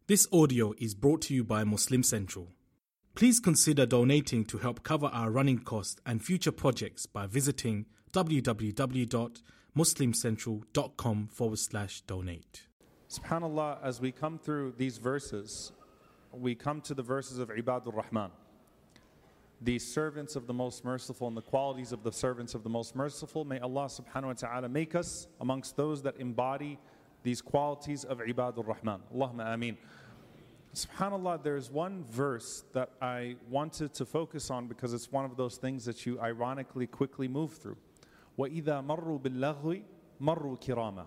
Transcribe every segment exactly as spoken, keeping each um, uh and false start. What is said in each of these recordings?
This audio is brought to you by Muslim Central. Please consider donating to help cover our running costs and future projects by visiting www.muslimcentral.com forward slash donate. SubhanAllah, as we come through these verses, we come to the verses of Ibadur Rahman, the servants of the Most Merciful, and the qualities of the servants of the Most Merciful. May Allah subhanahu wa ta'ala make us amongst those that embody these qualities of Ibadur Rahman. Allahumma ameen. SubhanAllah, there's one verse that I wanted to focus on because it's one of those things that you ironically quickly move through. وَإِذَا مَرُّوا بِاللَّغْوِ مَرُّوا كِرَامًا.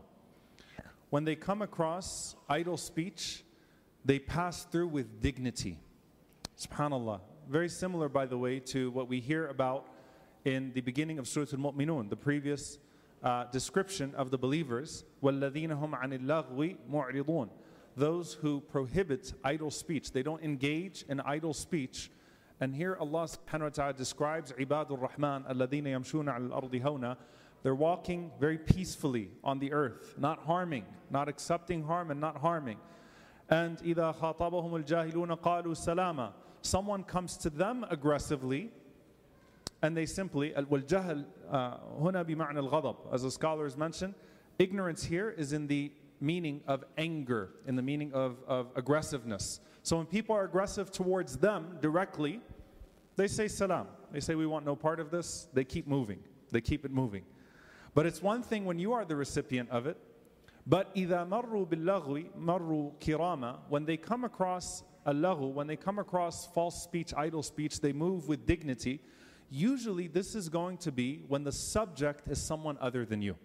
When they come across idle speech, they pass through with dignity. SubhanAllah. Very similar, by the way, to what we hear about in the beginning of Surah Al-Mu'minun, the previous uh, description of the believers. وَالَّذِينَ هُمْ عَنِ اللَّغْوِ مُعْرِضُونَ. Those who prohibit idle speech. They don't engage in idle speech. And here Allah subhanahu wa ta'ala describes Ibadur Rahman, الَّذِينَ يَمْشُونَ عَلَى الْأَرْضِ هَوْنًا. They're walking very peacefully on the earth, not harming, not accepting harm and not harming. And إِذَا خَاطَبَهُمُ الْجَاهِلُونَ قَالُوا سَلَامًا. Someone comes to them aggressively, and they simply, وَالْجَهَلْ هُنَا بِمَعْنَى الْغَضَبِ. As the scholars mentioned, ignorance here is in the meaning of anger, in the meaning of, of aggressiveness. So when people are aggressive towards them directly, they say salam. They say, we want no part of this. They keep moving. They keep it moving. But it's one thing when you are the recipient of it. But إِذَا مَرُّوا بِاللَّغْوِ مَرُّوا كِرَامًا. When they come across al-laghu, when they come across false speech, idle speech, they move with dignity. Usually this is going to be when the subject is someone other than you.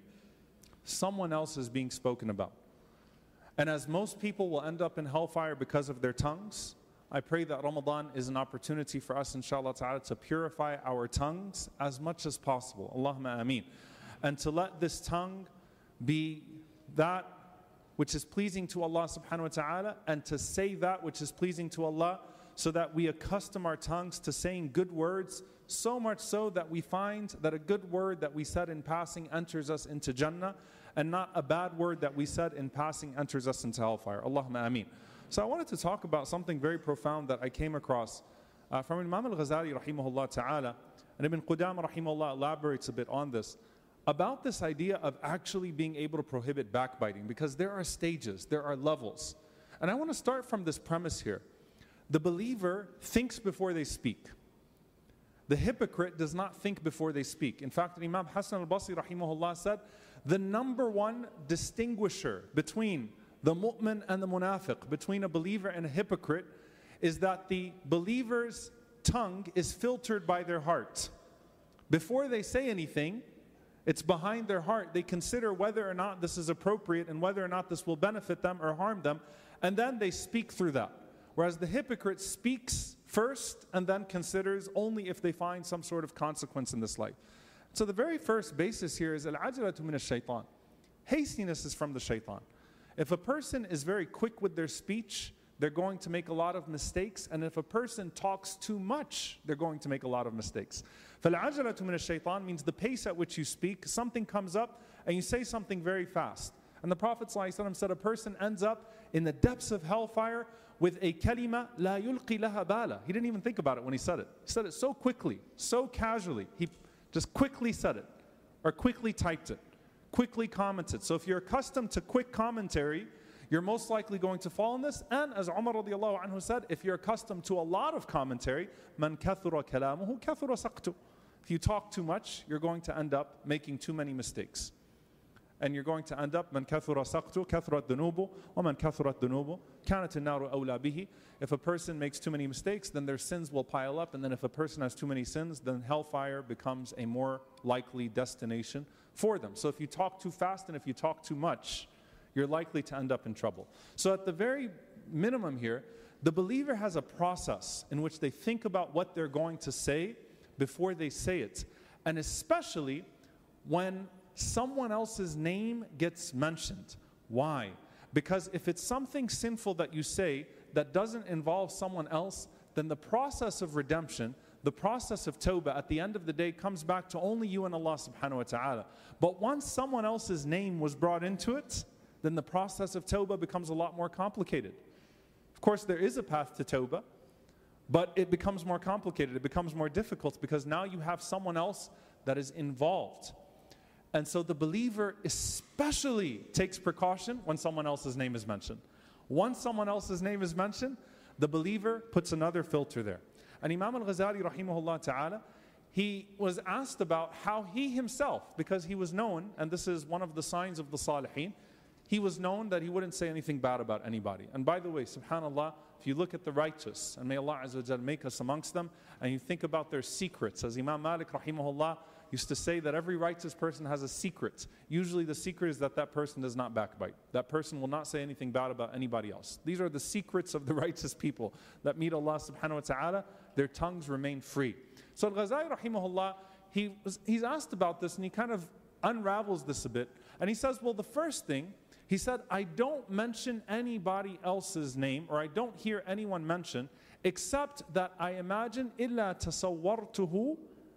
Someone else is being spoken about. And as most people will end up in hellfire because of their tongues, I pray that Ramadan is an opportunity for us, inshallah ta'ala, to purify our tongues as much as possible. Allahumma ameen. And to let this tongue be that which is pleasing to Allah subhanahu wa ta'ala, and to say that which is pleasing to Allah, so that we accustom our tongues to saying good words, so much so that we find that a good word that we said in passing enters us into Jannah, and not a bad word that we said in passing enters us into hellfire. Allahumma ameen. So I wanted to talk about something very profound that I came across uh, from Imam al-Ghazali rahimahullah ta'ala, and Ibn Qudama rahimahullah elaborates a bit on this, about this idea of actually being able to prohibit backbiting, because there are stages, there are levels. And I want to start from this premise here. The believer thinks before they speak. The hypocrite does not think before they speak. In fact, Imam Hassan al-Basri rahimahullah said, the number one distinguisher between the mu'min and the munafiq, between a believer and a hypocrite, is that the believer's tongue is filtered by their heart. Before they say anything, it's behind their heart. They consider whether or not this is appropriate and whether or not this will benefit them or harm them, and then they speak through that. Whereas the hypocrite speaks first and then considers only if they find some sort of consequence in this life. So the very first basis here is al-ajalatu min ash-shaytan. Hastiness is from the shaitan. If a person is very quick with their speech, they're going to make a lot of mistakes. And if a person talks too much, they're going to make a lot of mistakes. فَالْعَجَلَةُ مِنَ الشَّيْطَانِ means the pace at which you speak. Something comes up and you say something very fast. And the Prophet ﷺ said a person ends up in the depths of hellfire with a kalima لَا يُلْقِي لَهَا بَالًا. He didn't even think about it when he said it. He said it so quickly, so casually. He just quickly said it, or quickly typed it, quickly commented. So if you're accustomed to quick commentary, you're most likely going to fall in this. And as Umar radiallahu anhu said, if you're accustomed to a lot of commentary, مَنْ كَثُرَ كَلَامُهُ كَثُرَ سَقْتُ. If you talk too much, you're going to end up making too many mistakes. And you're going to end up, مَنْ كَثُرَ سَقْتُ كَثُرَتْ ذُنُوبُ وَمَنْ كَثُرَتْ ذُنُوبُ كَانَتِ النَّارُ أَوْلَى بِهِ. If a person makes too many mistakes, then their sins will pile up. And then if a person has too many sins, then hellfire becomes a more likely destination for them. So if you talk too fast and if you talk too much, you're likely to end up in trouble. So at the very minimum here, the believer has a process in which they think about what they're going to say before they say it. And especially when someone else's name gets mentioned. Why? Because if it's something sinful that you say that doesn't involve someone else, then the process of redemption, the process of tawbah at the end of the day comes back to only you and Allah subhanahu wa ta'ala. But once someone else's name was brought into it, then the process of tawbah becomes a lot more complicated. Of course, there is a path to tawbah, but it becomes more complicated. It becomes more difficult because now you have someone else that is involved. And so the believer especially takes precaution when someone else's name is mentioned. Once someone else's name is mentioned, the believer puts another filter there. And Imam al-Ghazali rahimahullah ta'ala, he was asked about how he himself, because he was known, and this is one of the signs of the Salihin, he was known that he wouldn't say anything bad about anybody. And by the way, subhanAllah, if you look at the righteous, and may Allah Azza wa Jal make us amongst them, and you think about their secrets, as Imam Malik rahimahullah used to say that every righteous person has a secret. Usually the secret is that that person does not backbite. That person will not say anything bad about anybody else. These are the secrets of the righteous people that meet Allah subhanahu wa ta'ala. Their tongues remain free. So Al-Ghazali rahimahullah, he was, he's asked about this and he kind of unravels this a bit. And he says, well, the first thing, he said, I don't mention anybody else's name, or I don't hear anyone mention, except that I imagine إِلَّا تَصَوَّرْتُهُ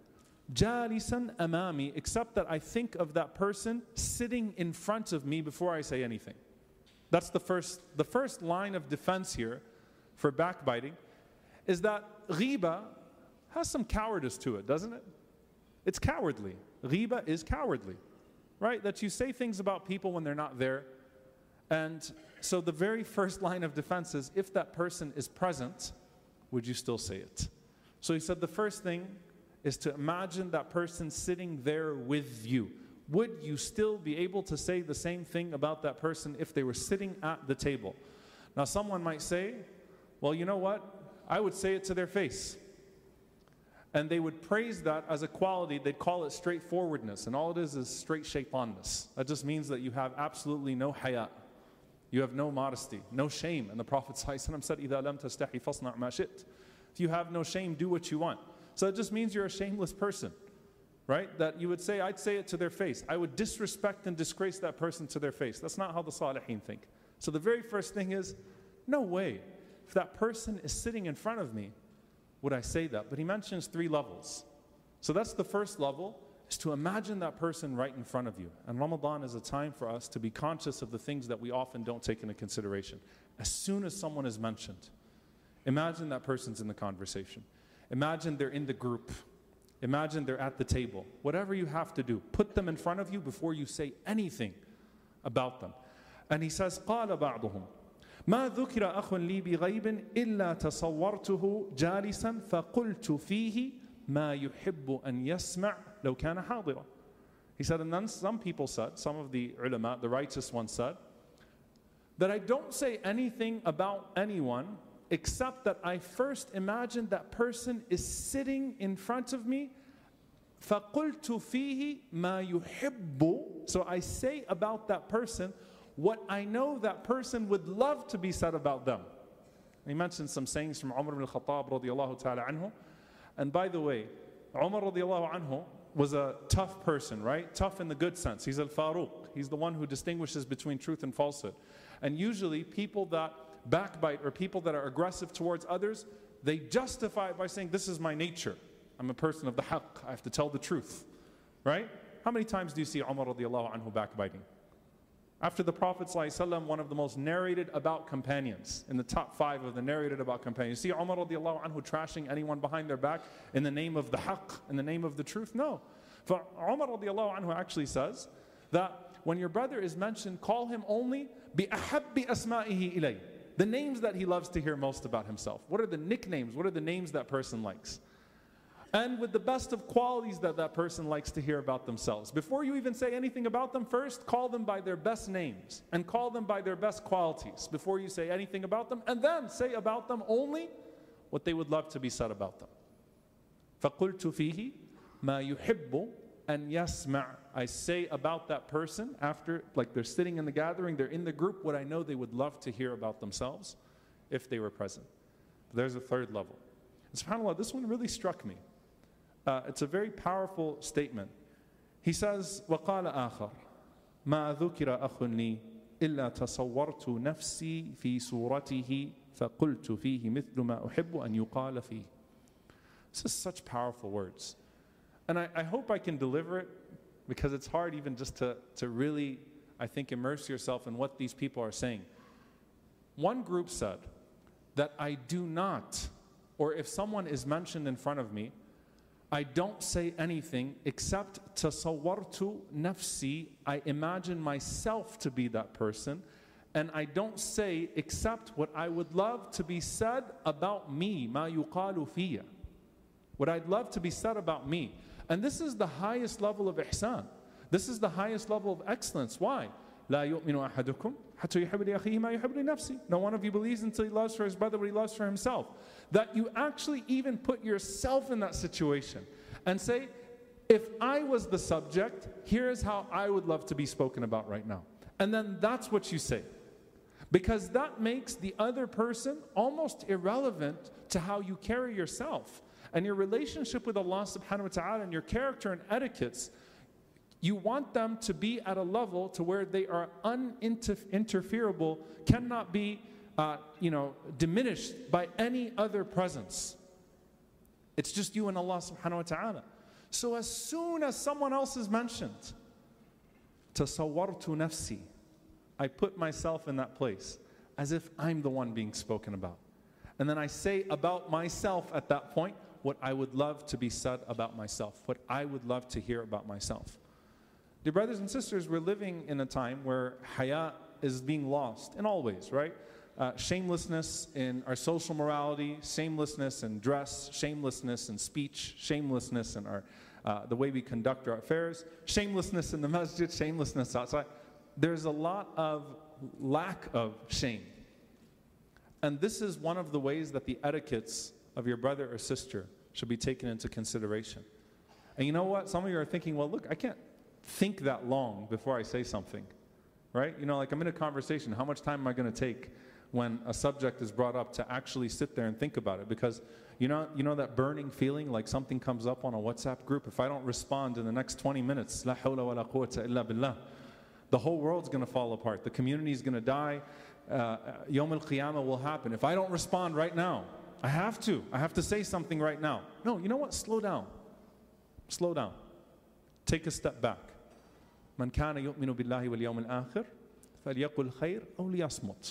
جَالِسًا أَمَامِي, except that I think of that person sitting in front of me before I say anything. That's the first, the first line of defense here for backbiting, is that ghiba has some cowardice to it, doesn't it? It's cowardly. Ghiba is cowardly, right? That you say things about people when they're not there. And so the very first line of defense is, if that person is present, would you still say it? So he said the first thing is to imagine that person sitting there with you. Would you still be able to say the same thing about that person if they were sitting at the table? Now someone might say, well, you know what? I would say it to their face. And they would praise that as a quality. They'd call it straightforwardness. And all it is is straight shaitanness. That just means that you have absolutely no haya. You have no modesty, no shame. And the Prophet ﷺ said, إِذَا لَمْ تَسْتَحِي فَاصْنَعْ مَا شِئْتَ. If you have no shame, do what you want. So it just means you're a shameless person, right? That you would say, I'd say it to their face. I would disrespect and disgrace that person to their face. That's not how the Salihin think. So the very first thing is, no way. If that person is sitting in front of me, would I say that? But he mentions three levels. So that's the first level, is to imagine that person right in front of you. And Ramadan is a time for us to be conscious of the things that we often don't take into consideration. As soon as someone is mentioned, imagine that person's in the conversation. Imagine they're in the group. Imagine they're at the table. Whatever you have to do, put them in front of you before you say anything about them. And he says, قَالَ بَعْضُهُمْ مَا ذُكِرَ أَخٌ لِي بِغَيْبٍ إِلَّا تَصَوَّرْتُهُ جَالِسًا فَقُلْتُ فِيهِ مَا يُحِبُّ أَنْ يَسْمَعْ لَوْ كَانَ حَاضِرًا. He said, and then some people said, some of the ulama, the righteous ones said, that I don't say anything about anyone except that I first imagine that person is sitting in front of me. فَقُلْتُ فِيهِ مَا يُحِبُّ. So I say about that person what I know that person would love to be said about them. He mentioned some sayings from Umar ibn al-Khattab radiyallahu ta'ala anhu. And by the way, Umar radiyallahu anhu was a tough person, right? Tough in the good sense. He's al-Faruq. He's the one who distinguishes between truth and falsehood. And usually people that backbite or people that are aggressive towards others, they justify it by saying, this is my nature. I'm a person of the haqq. I have to tell the truth, right? How many times do you see Umar radiallahu anhu backbiting? After the Prophet ﷺ, one of the most narrated about companions, in the top five of the narrated about companions. You see Umar radiallahu anhu trashing anyone behind their back in the name of the haqq, in the name of the truth? No. For Umar radiallahu anhu actually says that when your brother is mentioned, call him only بِأَحَبِّ أَسْمَائِهِ إِلَيْهِ. The names that he loves to hear most about himself. What are the nicknames? What are the names that person likes? And with the best of qualities that that person likes to hear about themselves. Before you even say anything about them, first call them by their best names and call them by their best qualities before you say anything about them, and then say about them only what they would love to be said about them. فَقُلْتُ فِيهِ مَا يُحِبُّ أَنْ يَسْمَعْ. I say about that person after, like they're sitting in the gathering, they're in the group, what I know they would love to hear about themselves if they were present. But there's a third level. And subhanAllah, this one really struck me. Uh, it's a very powerful statement. He says, وَقَالَ آخَرْ مَا ذُكِرَ أَخٌ لِي إِلَّا تَصَوَّرْتُ نَفْسِي فِي صُورَتِهِ فَقُلْتُ فِيهِ مِثْلُ مَا أُحِبُّ أَنْ يُقَالَ فِيهِ. This is such powerful words. And I, I hope I can deliver it, because it's hard even just to, to really, I think, immerse yourself in what these people are saying. One group said that I do not, or if someone is mentioned in front of me, I don't say anything except tasawwartu nafsi, I imagine myself to be that person, and I don't say except what I would love to be said about me, ma yuqalu fiyya. What I'd love to be said about me. And this is the highest level of ihsan. This is the highest level of excellence. Why? لا يؤمن أحدكم حتى يحب لأخيه ما يحب لنفسه. No one of you believes until he loves for his brother what he loves for himself. That you actually even put yourself in that situation and say, if I was the subject, here is how I would love to be spoken about right now. And then that's what you say. Because that makes the other person almost irrelevant to how you carry yourself. And your relationship with Allah subhanahu wa ta'ala and your character and etiquettes, you want them to be at a level to where they are uninterferable, cannot be uh, you know, diminished by any other presence. It's just you and Allah subhanahu wa ta'ala. So as soon as someone else is mentioned, tasawwartu nafsi, I put myself in that place as if I'm the one being spoken about. And then I say about myself at that point what I would love to be said about myself, what I would love to hear about myself. Dear brothers and sisters, we're living in a time where haya is being lost in all ways, right? Uh, shamelessness in our social morality, shamelessness in dress, shamelessness in speech, shamelessness in our, uh, the way we conduct our affairs, shamelessness in the masjid, shamelessness outside. There's a lot of lack of shame. And this is one of the ways that the etiquettes of your brother or sister should be taken into consideration. And you know what? Some of you are thinking, well, look, I can't think that long before I say something, right? You know, like I'm in a conversation. How much time am I going to take when a subject is brought up to actually sit there and think about it? Because you know, you know that burning feeling like something comes up on a WhatsApp group? If I don't respond in the next twenty minutes, la hawla wa la quwwata illa billah, the whole world's going to fall apart. The community is going to die. Uh, Yawm al-Qiyamah will happen. If I don't respond right now, I have to. I have to say something right now. No, you know what? Slow down. Slow down. Take a step back. من كان يؤمن بالله واليوم الآخر فليقل خير أو ليصمت.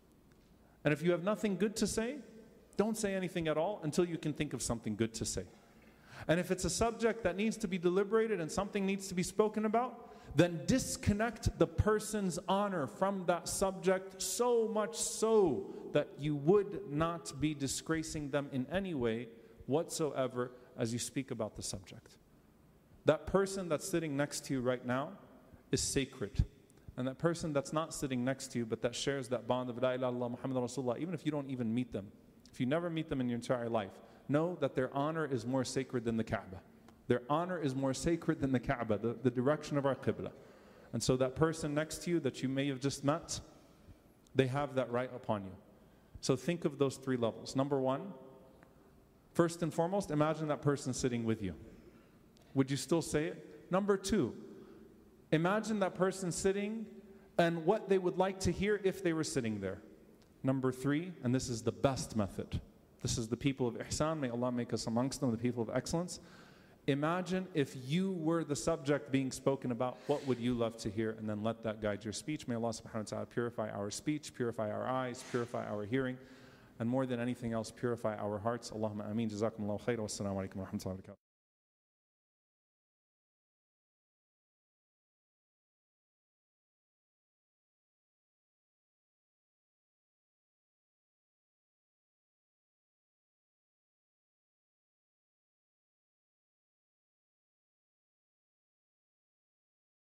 And if you have nothing good to say, don't say anything at all until you can think of something good to say. And if it's a subject that needs to be deliberated and something needs to be spoken about, then disconnect the person's honor from that subject so much so that you would not be disgracing them in any way whatsoever as you speak about the subject. That person that's sitting next to you right now is sacred. And that person that's not sitting next to you but that shares that bond of La ilaha illallah Muhammad Rasulullah, even if you don't even meet them, if you never meet them in your entire life, know that their honor is more sacred than the Kaaba. Their honor is more sacred than the Kaaba, the, the direction of our Qibla. And so that person next to you that you may have just met, they have that right upon you. So think of those three levels. Number one, first and foremost, imagine that person sitting with you. Would you still say it? Number two, imagine that person sitting and what they would like to hear if they were sitting there. Number three, and this is the best method. This is the people of ihsan. May Allah make us amongst them, the people of excellence. Imagine if you were the subject being spoken about, what would you love to hear? And then let that guide your speech. May Allah subhanahu wa ta'ala purify our speech, purify our eyes, purify our hearing, and more than anything else, purify our hearts. Allahumma ameen. Jazakumullahu khairan. Wassalamu alaikum wa rahmatullahi wa barakatuh.